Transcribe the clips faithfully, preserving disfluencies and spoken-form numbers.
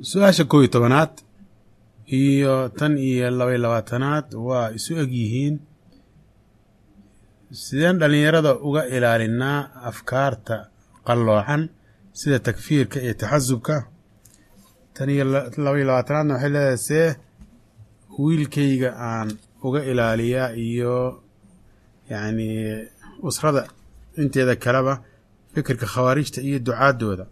su-aasha kow iyo tobanaad iyo tan iyo laba iyo labaatanaad waa isu eg yihiin. sideen dhallinyarada uga ilaalinaa afkaarta qalloocan sida takfiirka iyo taxasubka? tan iyo laba iyo labaatanaadna waxay leedahay see wiilkayga aan uga ilaaliyaa iyo yacni usrada inteeda kaleba fikirka khawaarijta iyo ducaadooda.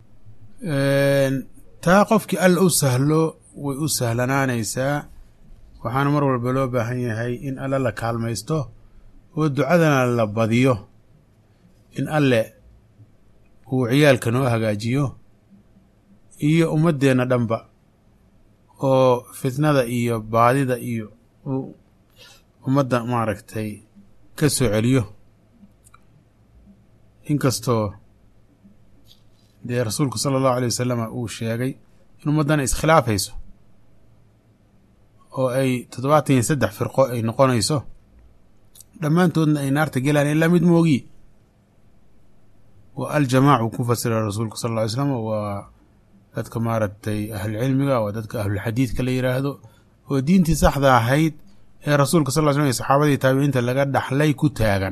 taa qofkii alla u sahlo way u sahlanaanaysaa, waxaana mar walba loo baahan yahay in alle la kaalmaysto oo ducadana la badiyo in alle uu ciyaalka noo hagaajiyo iyo ummaddeenna dhanba oo fitnada iyo baadida iyo uu ummadda maaragtay ka soo celiyo. inkastoo dee rasuulku sala allahu alay wasalama uu sheegay in ummaddana iskhilaafayso oo ay toddobaatan iyo saddex firqo ay noqonayso, dhammaantoodna ay naarta gelaan ilaa mid moogi. waa aljamaacu ku fasira rasuulku sal alla alay slam, waa dadka maaragtay ahlucilmiga, waa dadka ahlulxadiidka la yidhaahdo, oo diintii saxda ahayd ee rasuulka sal ll ly slam iyo saxaabadii taabiciinta laga dhaxlay ku taagan.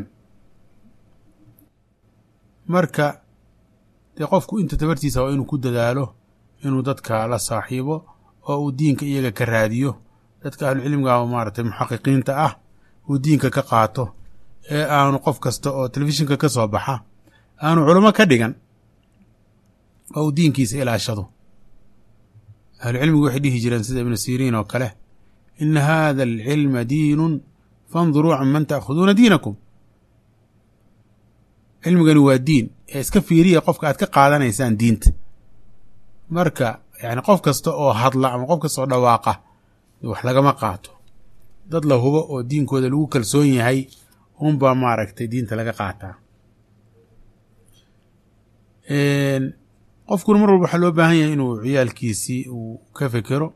marka dee qofku inta tabartiisa waa inuu ku dadaalo inuu dadka la saaxiibo oo uu diinka iyaga ka raadiyo, dadka ahlucilmiga oo maaragtay muxaqiqiinta ah uu diinka ka qaato, ee aanu qof kasta oo telefishinka ka soo baxa aanu culamo ka dhigan oo uu diinkiisa ilaashado. ahlucilmigu waxay dhihi jireen sida ibnu siriin oo kale, ina hada alcilma diinun fanduruu can man ta'khuduuna diinakum. cilmigani waa diin ee iska fiiriya qofka aad ka qaadanaysaan diinta. marka yani qof kasta oo hadla ama qof kasta oo dhawaaqa wax lagama qaato. dad la hubo oo diinkooda lagu kalsoon yahay unbaa maaragtay diinta laga qaataa. qofkuna mar walba waxaa loo baahan yahay inuu ciyaalkiisii uu ka fekero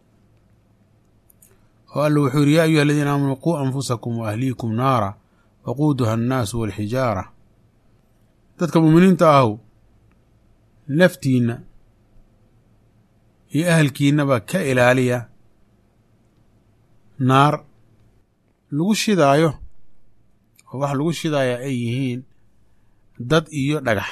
oo alla wuxuu yidhi yaa ayuha aladiina aamanuu quu anfusakum wa ahliikum naara waquuduha annaasu walxijaara. dadka muuminiinta ahow naftiinna iyo ahalkiinnaba ka ilaaliya naar lagu shidaayo oo waxa lagu shidaaya ay yihiin dad iyo dhagax.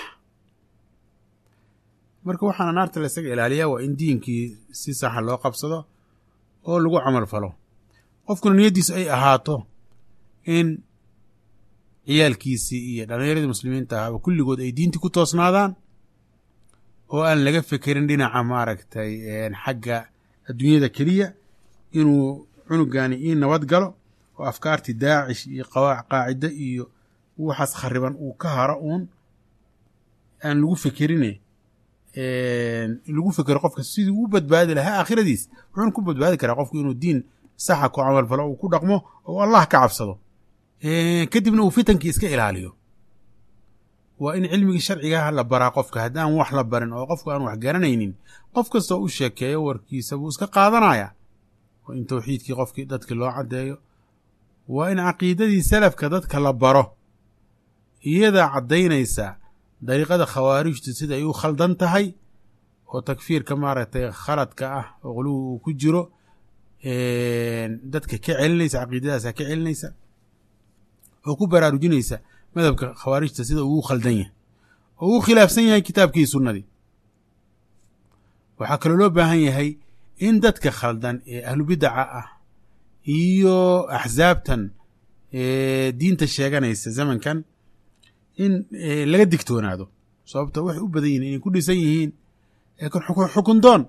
marka waxaana naarta la isaga ilaaliyaa waa in diinkii si saxa loo qabsado oo lagu camal falo. qofkuna niyaddiisu ay ahaato in ciyaalkiisii iyo dhallinyaradii muslimiinta ahaaba kulligood ay diintii ku toosnaadaan oo aan laga fekerin dhinaca maaragtay xagga adduunyada keliya, inuu cunugani ii nabad galo oo afkaartii daacish iyo qaacida iyo waxaas khariban uu ka haro uun aan lagu fekerine lagu fekero qofka sidii u badbaadi lahaa aakhiradiis. wuxuuna ku badbaadi karaa qofku inuu diin saxa ku camal falo uu ku dhaqmo oo allah ka cabsado, kadibna uu fitankii iska ilaaliyo. waa in cilmigii sharcigaha la baraa qofka. haddaan wax la barin oo qofku aan wax garanaynin, qof kastoo u sheekeeyo warkiisa buu iska qaadanaya. waa in tawxiidkii qofkii dadki loo caddeeyo, waa in caqiidadii salafka dadka la baro, iyadaa caddaynaysa dariiqada khawaarijtu sida ay u khaldan tahay oo takfiirka maaragtay khaladka ah oo quluwi uu ku jiro dadka ka celinaysa, caqiidadaasa ka celinaysa oo ku baraarujinaysa madhabka khawaarijta sida uu u khaldan yahay oo uu khilaafsan yahay kitaabkii sunnadii. waxaa kaloo loo baahan yahay in dadka khaldan ee ahlubidaca ah iyo axsaabtan diinta sheeganaysa zamankan in laga digtoonaado, sababto waxay u badan yihin inay ku dhisan yihiin xukun doon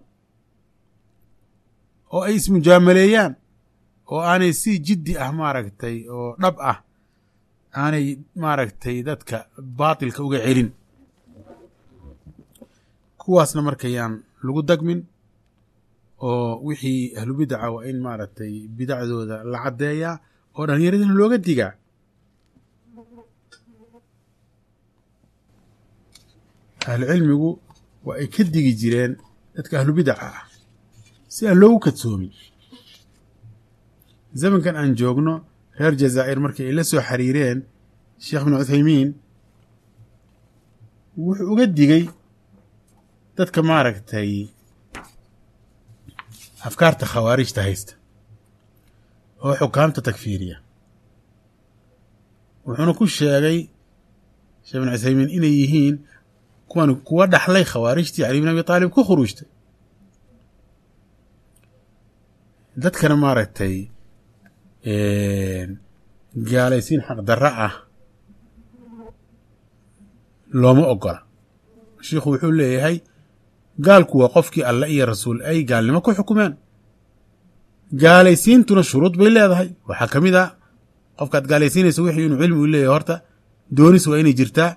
oo ay ismujaamaleeyaan oo aanay si jiddi ah maaragtay oo dhab ah aanay maaragtay dadka baatilka uga celin. kuwaasna markayaan lagu dagmin oo wixii ahlubidaca waa in maaragtay bidacdooda la caddeeyaa oo dhallinyaradina looga digaa. ahlucilmigu waa ay ka digi jireen dadka ahlubidaca ah si aan loogu kadsoomin. zamankan aan joogno reer jazaa'ir markii ay la soo xiriireen sheekh ibnu cuthaymiin, wuxuu uga digay dadka maaragtay afkaarta khawaarijta haysta oo xukaamta takfiiriya wuxuuna ku sheegay sheekh ibn cuthaymiin inay yihiin kuwan kuwa dhaxlay khawaarijtii cali bin abi taalib ku khuruujtay dadkana maaragtay gaalaysiin xaq darra ah looma ogola sheikhu wuxuu leeyahay gaalku waa qofkii alle iyo rasuul ay gaalnimo ku xukumeen gaalaysiintuna shuruud bay leedahay waxaa ka mid ah qofkaad gaalaysiinaysa wixii inuu cilmi u leeyahay horta doonis waa inay jirtaa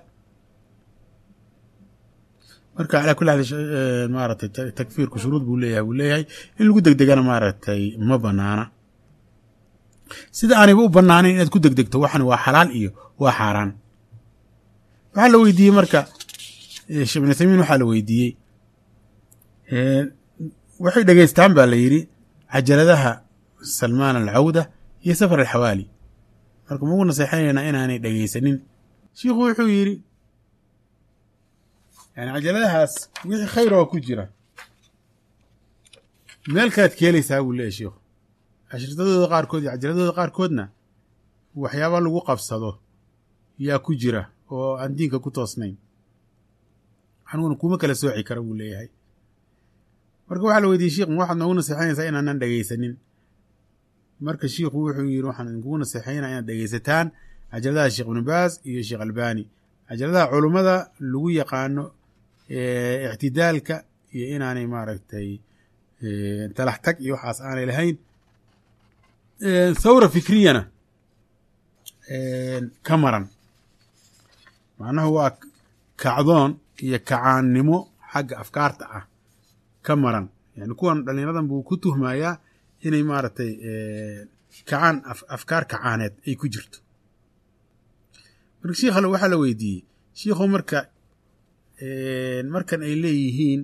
marka calaa kulli xaal maaragtay takfiirku shuruud buu leeyahay buu leeyahay in lagu degdegana maaragtay ma banaana sida aanayba u banaanayn inaad ku degdegto waxan waa xalaal iyo waa xaaraan waxaa la weydiiyey marka sheekh ibn uthaymiin waxaa la weydiiyey waxay dhegaystaan baa la yidhi cajaladaha salmaan alcawda iyo safar alxawaali marka magu naseexanaynaa inaanay dhegaysanin shiikhu wuxuu yidhi yani cajaladahaas wixii khayr oo ku jira meel kalaad ka helaysaa buu leeyahy shiikhu ashirtadooda qaarkood iyo cajaladooda qaarkoodna waxyaaba lagu qabsado yaa ku jira oo aan diinka ku toosnayn aniguna kuma kala sooci kara buu leeyahay marka waxaa la weydiiyey sheikh ma waxaad noogu naseexaynaysaa inaanan dhegaysanin marka shiikhu wuxuu yidhi waxaan idinkugu naseexaynaa inaad dhegaysataan cajaladaha sheekh ibnu baas iyo sheekh albani cajaladaha culummada lagu yaqaano ictidaalka iyo inaanay maaragtay talax tag iyo waxaas aanay lahayn thawra fikriyana ka maran macnahu waa kacdoon iyo kacaannimo xagga afkaarta ah ka maran yani kuwan dhallinyaradan buu ku tuhmayaa inay maaragtay kacaan afkaar kacaaneed ay ku jirto marka sheikha waxaa la weydiiyey shiikhu marka markan ay leeyihiin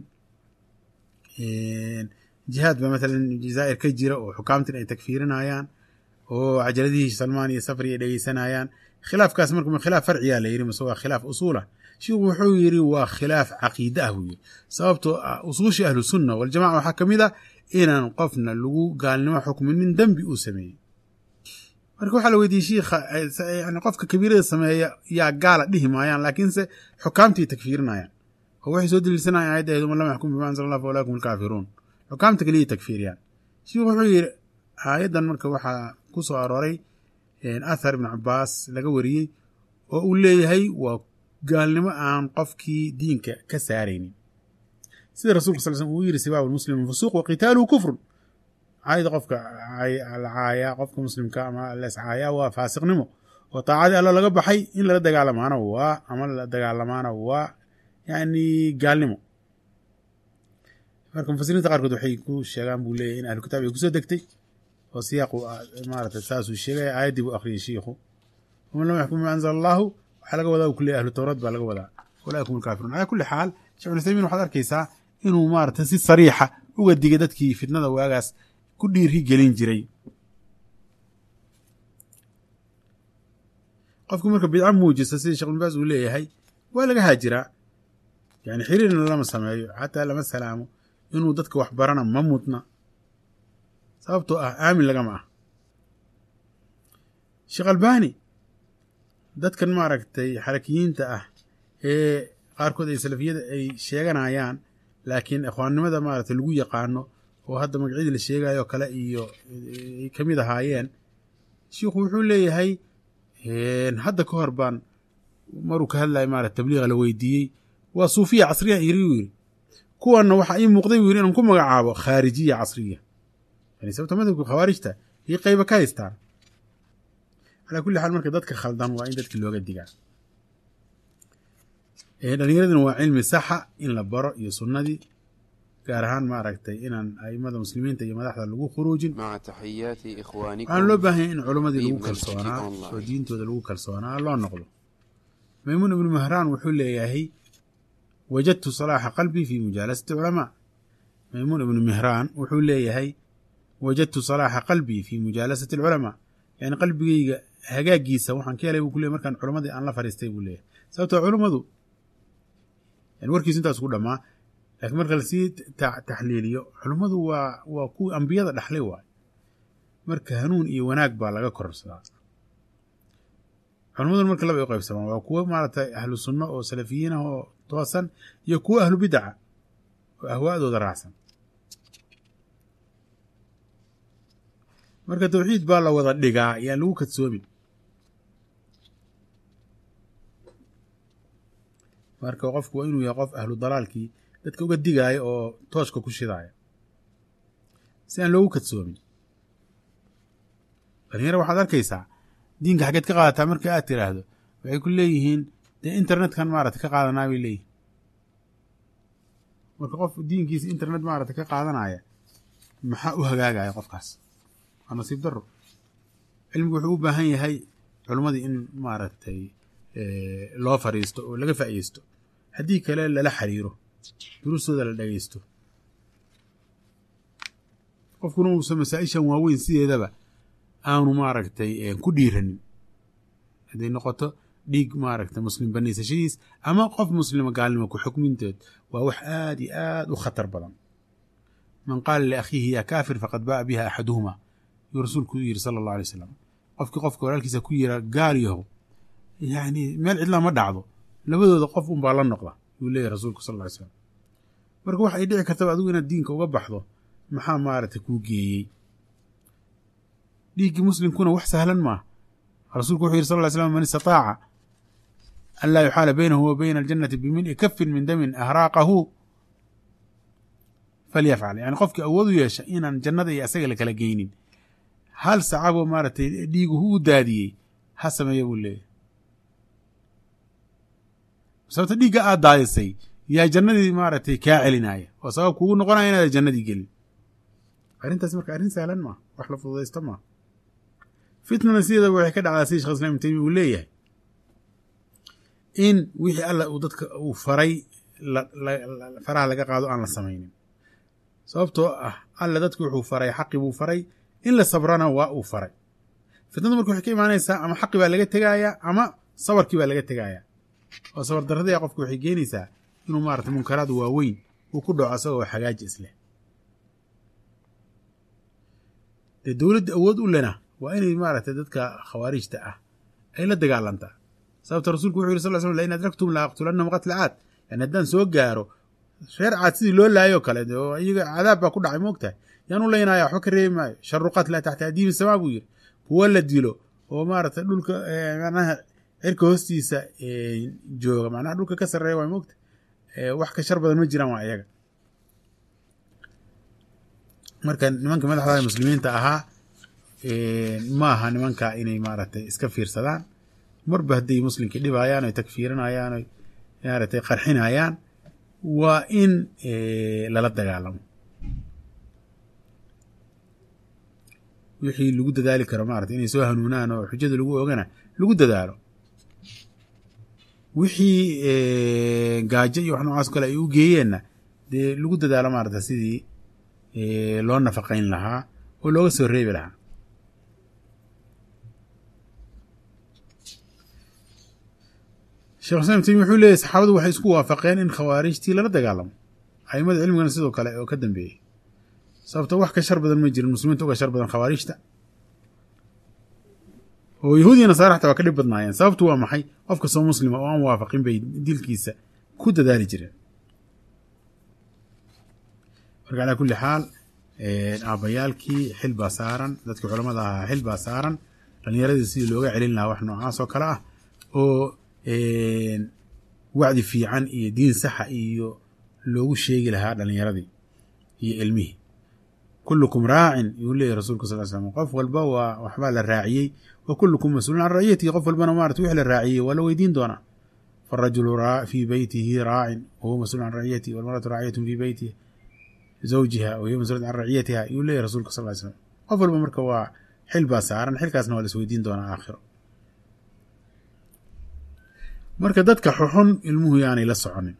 jihaad ba maalan jazaa'ir ka jira oo xukaamtin ay takfiirinayaan oo cajaladihii salmaan iyo safri ay dhegeysanayaan khilaafkaas marka ma khilaaf farciyaa la yidhi mase waa khilaaf usuulah shiikhu wuxuu yidhi waa khilaaf caqiide ah buu yidhi sababtoo ah usuushii ahlu sunna waljamaca waxaa ka mid ah inaan qofna lagu gaalnimo xukminin dembi uu sameeyey marka waxaa la weydiiyey shiikha yani qofka kabiirada sameeya yaa gaala dhihi maayaan laakiinse xukaamtii takfiirinayaan oo waxay soo daliilsanayaan aayadda ahayd man lam yaxkum bima anzala allah fa ulaaika hum alkaafiruun xukaamta keliya takfiiriyaan shiikhu wuxuu yidhi aayaddan marka waxaa ku soo arooray athar ibnu cabaas laga wariyey oo uu leeyahay waa gaalnimo aan qofkii diinka ka saaraynin sida rasulka sal slm uu yidhi sibaabu lmuslim fusuuq wa qitaaluhu kufrun caayda qofka la caayaa qofka muslimka ama las caayaa waa faasiqnimo oo taacadii alla laga baxay in lala dagaalamaana waa ama la dagaalamaana waa yani gaalnimo marka mufasiriinta qaarkood waxay ku sheegaan buu leeyahy in ahlu kitaab ay kusoo degtay oo siyaaqu maarata saasuu sheegaya aayaddii buu akhriyay shiikhu waman lam yaxkum bima anzala allahu waxaa laga wadaa u ku leeyahy ahlu tawraad baa laga wadaa ulaaika hum alkaafiruun calaa kulli xaal sheekh ibnu uthaymiin waxaad arkaysaa inuu maarata si sariixa uga digay dadkii fitnada waagaas ku dhiiri gelin jiray qofku marka bidca muujista sida sheekh ibnu baas uu leeyahay waa laga haajiraa yani xiriirna lama sameeyo xataa lama salaamo inuu dadka wax barana ma mudna sababtoo ah aamin lagama ah sheekh albani dadkan maaragtay xarakiyiinta ah ee qaarkood ay salafiyada ay sheeganayaan laakiin ikhwaannimada maaragtay lagu yaqaano oo hadda magacyadii la sheegayo kale iyo ay ka mid ahaayeen shiikhu wuxuu leeyahay hadda ka hor baan maruu ka hadlaya maarata tabliiqa la weydiiyey waa suufiya casriya yiri uu yidhi kuwanna waxaa ii muuqday buu yidhi inaan ku magacaabo khaarijiya casriya yani sababta madhabka khawaarijta iyo qayba ka haystaan calaa kulli xaal marka dadka khaldan waa in dadka looga digaa dhallinyaradina waa cilmi saxa in la baro iyo sunnadii gaar ahaan maaragtay inaan aimada muslimiinta iyo madaxda lagu khuruujin waxaan loo baahanya in culammadii lagu kalsoonaa oo diintooda lagu kalsoonaa loo noqdo maymuun ibnu mahraan wuxuu leeyahay wajadtu salaaxa qalbii fi mujaalasati culamaa maymuun ibnu mihraan wuxuu leeyahay wajadtu salaaxa qalbii fi mujaalasati alculamaa yani qalbigayga hagaagiisa waxaan ka helay buu ku leey markaan culammadii aan la fadhiistay buu leeyahay sababtoo culammadu yani warkiisu intaas ku dhammaa laakiin marka lasii taxliiliyo culummadu waa waa kuwii ambiyada dhaxlay waay marka hanuun iyo wanaag baa laga kororsadaa. culummadan marka laba ay qaybsamaan waa kuwo maaragtay ahlu sunno oo salafiyiin ah oo toosan iyo kuwo ahlu bidaca oo ahwaa'dooda raacsan. marka tawxiid baa la wada dhigaa yaan lagu kadsoomin. marka qofku waa inuu yahay qof ahlu dalaalkii dadka uga digaaya oo tooshka ku shidaaya si aan loogu kadsoomin. dhalinyaro waxaad arkaysaa diinka xaggeed ka qaadataa marka aad tiraahdo waxay ku leeyihiin dee internetkan maaragta ka qaadanaa bay leeyihin. marka qof diinkiisa internet maaragta ka qaadanaya maxaa u hagaagaya qofkaas? waa nasiib daro. cilmigu wuxuu u baahan yahay culimmadii in maaragtay loo fariisto oo laga faa'iideysto, haddii kale lala xiriiro, duruustooda la dhageysto. qofkuna uusan masaa-ishan waaweyn sideedaba aanu maaragtay ku dhiiranin hadday noqoto dhiig maaragtay muslim banaysashadiis ama qof muslima gaalnimo ku xukminteed waa wax aad iyo aad u khatar badan. man qaala liakhiihi yaa kaafir faqad baa'a biha axaduhuma yuu rasuulku u yidhi sala allahu alay wasalam. qofkii qofka walaalkiisa ku yira gaal yahow yacni meel cidlaa ma dhacdo, labadooda qof unbaa la noqda yuu leeyahy rasuulku sal lla ly slam. marka wax ay dhici kartaba adigu inaad diinka uga baxdo maxaa maaragtay kuu geeyey? dhiiggii muslimkuna wax sahlan maaha. rasuulku wuxuu yidhi sal ly slam man istataaca an laa yuxaala baynahu wa bayna aljannati bimil'i kafin min damin ahraaqahu falyafcal. yani qofkii awood u yeesha inaan jannada iyo asaga la kala geynin hal sacaboo maaragtay dhiiguhu u daadiyey ha sameeya buu leeyahy. sababta dhiigga aad daadisay yaa jannadii maaragtay kaa celinaya oo sabab kuugu noqonaya inaada jannadii gelin. arrintaas marka arrin sahlan maaha, wax la fududaysta maaha. fitnana sideedaba waxay ka dhacdaa sida shekh islam ibn taymiya uu leeyahay in wixii alla uu dadka uu faray faraha laga qaado aan la samaynin. sababtoo ah alla dadku wuxuu faray xaqi buu faray, in la sabrana waa uu faray. fitnadu marka waxay ka imaanaysaa ama xaqi baa laga tegaaya ama sabarkii baa laga tegaaya. oo sabar darradii qofka waxay keenaysaa inuu maarata munkaraad waaweyn uu ku dhaco asagoo xagaaji isleh. dee dowladda awood u lena waa inay maaragtay dadka khawaarijta ah ay la dagaalantaa. sababta rasuulku wuxuu yiri sal ly slam lain adraktum la aqtulannahum qatla caad. yani haddaan soo gaaro reer caad sidii loo laayoo kale oo iyaga cadaab baa ku dhacay moogtahay yaan u laynaya waxba ka reebi maayo. sharu qatla taxta adiimi samaa buu yiri, kuwa la dilo oo maaragtay dhulka macnaha cirka hoostiisa jooga macnaha dhulka ka sarreeya waa moogta wax ka shar badan ma jiraan waa iyaga. marka nimanka madaxda muslimiinta ahaa ma aha nimanka inay maaragtay iska fiirsadaan. marba hadday muslimkii dhibayaan oy takfiirinayaan oy maaragtay qarxinayaan waa in lala dagaalamo. wixii lagu dadaali karo maarata inay soo hanuunaan oo xujada lagu ogana lagu dadaalo. wixii gaajo iyo wax noocaas kale ay u geeyeenna dee lagu dadaalo maarata sidii loo nafaqayn lahaa oo looga soo reebi lahaa. shekh islam taymiya wuxuu leeyahy saxaabadu waxay isku waafaqeen in khawaarijtii lala dagaalamo. aimada cilmigana sidoo kale oo ka dambeeyey. sababto wax ka shar badan ma jirin muslimiinta uga shar badan khawaarijta oo yahuud iyo nasaara xataa waa ka dhib badnaayeen. sababtu waa maxay? qof kastoo muslima oo aan waafaqin bay dilkiisa ku dadaali jireen. marka calaa kulli xaal aabbayaalkii xil baa saaran, dadkii culamada ahaa xil baa saaran, dhalinyaradii sidii looga celin lahaa wax noocaas oo kale ah oo wacdi fiican iyo diin saxa iyo loogu sheegi lahaa dhalinyaradii iyo ilmihii. kullukum raacin yuu leeyahy rasuulka sal ly slam. qof walba waa waxbaa la raaciyey wa kullukum mas-uulun can raciyatihi. qof walbana maarata wixii la raaciyey waa la weydiin doonaa. faarajulu fii beytihi raacin wahuwa mas-uul can raciyatihi walmaratu raaciyatun fii beyti zawjiha wahiya mas-uulat can raciyatiha yuu leeyahy rasuulka sal ly slam. qof walba marka waa xil baa saaran, xilkaasna waa la isweydiin doonaa aakhiro. marka dadka xuxun ilmuhu yaanay la soconin.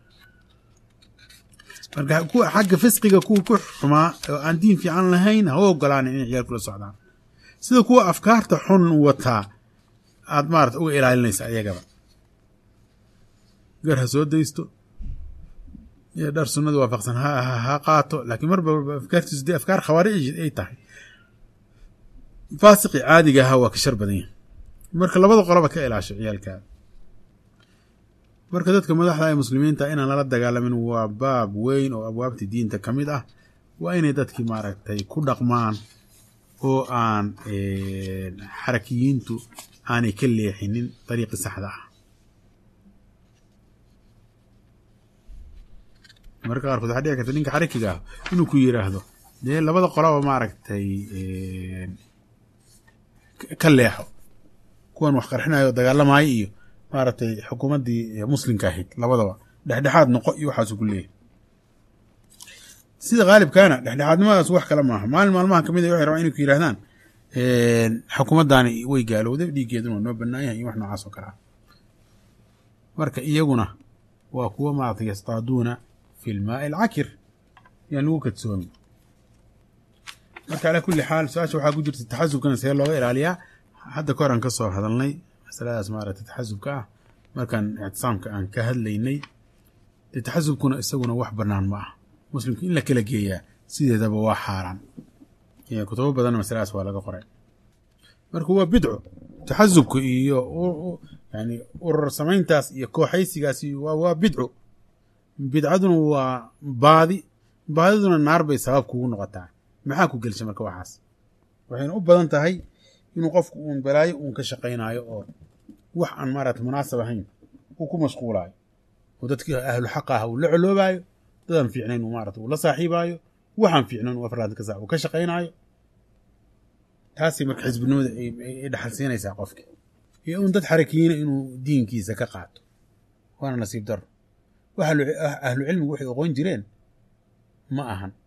marka kuwa xagga fisqiga kuwa ku xumaa oo aan diin fiican lahayn ha u ogolaanin inay ciyaalku la socdaan. sida kuwa afkaarta xun wataa aad maarata uga ilaalinaysa ayagaba. gar ha soo daysto, dhar sunnada waafaqsan ha ha qaato laakiin marba afkaartiisu dee afkaar khawaarij ay tahay faasiqi caadiga ahaa waa ka shar badan yahay marka labada qoloba ka ilaasho ciyaalkaada marka dadka madaxda ee muslimiinta inaan lala dagaalamin waa baab weyn oo abwaabta diinta ka mid ah waa inay dadkii maaragtay ku dhaqmaan oo aan xarakiyiintu aanay ka leexinin dariiqi saxda ah marka qaarkood waxaa dhici karta ninka xarakiga ah inuu ku yiraahdo dee labada qolaba maaragtay ka leexo kuwan wax qarxinayo dagaalamayo iyo maaragtay xukuumaddii muslimka ahayd labadaba dhexdhexaad noqo iyo waxaasu ku leeyahay sida qaalibkaana dhexdhexaadnimadaas wax kale maaha maalin maalmaha kamid a waxay rabaan inay ku yidhahdaan xukuumaddaani way gaalowday dhiiggeeduna waa noo bannaan yahay iyo wax noocaas oo kale ah marka iyaguna waa kuwa maaragtay yastaaduuna fi lmaa'i alcakir yaan lagu kadsoomi marka calaa kulli xaal su-aasha waxaa ku jirta taxasubkana see looga ilaaliyaa hadda ka horan ka soo hadalnay masaladaas maaragtay taxasubka ah markaan ictisaamka aan ka hadlaynay dee taxasubkuna isaguna wax bannaan ma ah muslimka in la kala geeyaa sideedaba waa xaaraan kutubo badanna masaladaas waa laga qoray marka waa bidco taxasubka iyo yani urur samayntaas iyo kooxaysigaasi waa bidco bidcaduna waa baadi baadiduna naar bay sabab kugu noqotaa maxaa ku gelsha marka waxaas waxayna u badan tahay inuu qofku uun balaayo uun ka shaqaynaayo oo wax aan maarata munaasab ahayn uu ku mashquulaayo oo dadkii ahlu xaqa ah uu la coloobaayo dadaan fiicnayn uu maarata uu la saaxiibaayo waxaan fiicnayn uu afraad ka sac uu ka shaqaynaayo taasi marka xisbinimada ay dhaxal siinaysaa qofki iyo uun dad xarakiyiina inuu diinkiisa ka qaato waana nasiib daro waxa ahlu cilmigu waxay aqoon jireen ma ahan